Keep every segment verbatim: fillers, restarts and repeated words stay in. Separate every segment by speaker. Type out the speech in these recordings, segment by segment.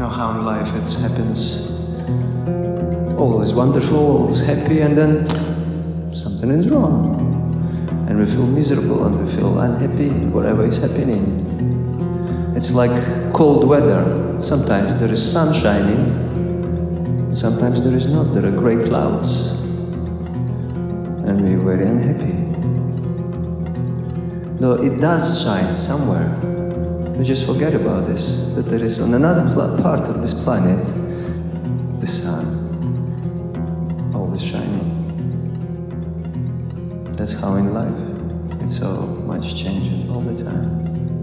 Speaker 1: know how in life it happens. All is wonderful, all is happy, and then something is wrong. And we feel miserable and we feel unhappy, whatever is happening. It's like cold weather. Sometimes there is sun shining, sometimes there is not. There are grey clouds. And we're very unhappy. Though it does shine somewhere. We just forget about this, that there is on another part of this planet, the sun, always shining. That's how in life, it's so much changing all the time.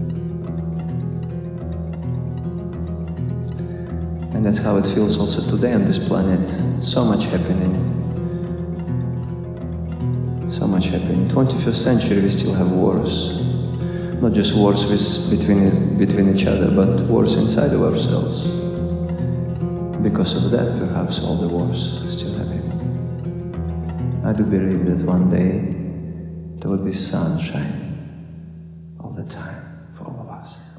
Speaker 1: And that's how it feels also today on this planet. So much happening. So much happening. twenty-first century we still have wars. Not just wars with, between, between each other, but wars inside of ourselves. Because of that, perhaps all the wars are still happening. I do believe that one day there will be sun shining all the time for all of us.